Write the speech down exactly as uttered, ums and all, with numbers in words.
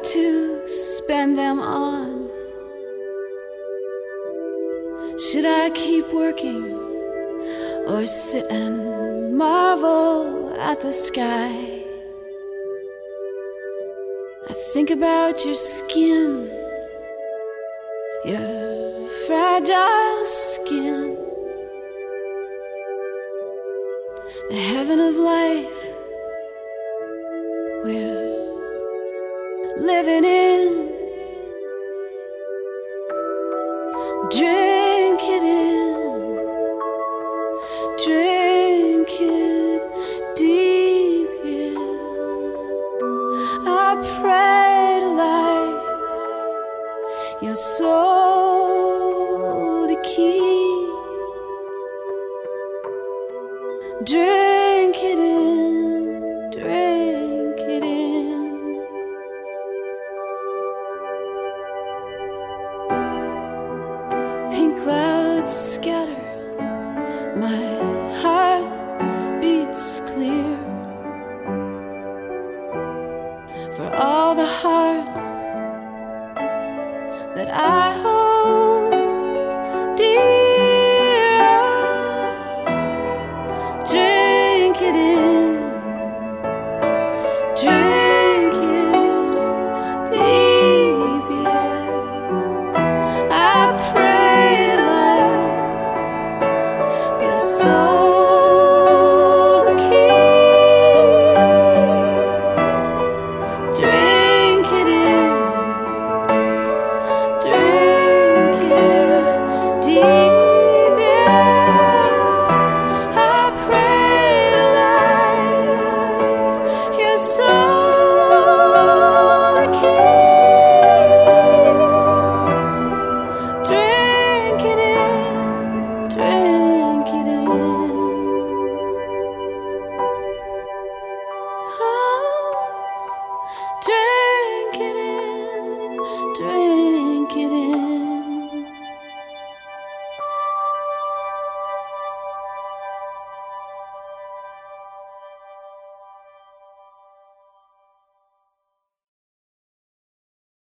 to spend them on? Should I keep working or sit and marvel at the sky? I think about your skin, your fragile skin, the heaven of life we're living in. Drink it in, drink it deep in. I pray to light your soul to keep. Drink it in, drink it in. Pink clouds scatter, my heart beats clear. For all the hearts that I hold dear, drink it in, drink it deep in. I pray to light your soul to keep. Drink it in, drink it deep in. I pray to light your soul to keep. Drink it in, drink it in. Oh, drink it in, drink it in.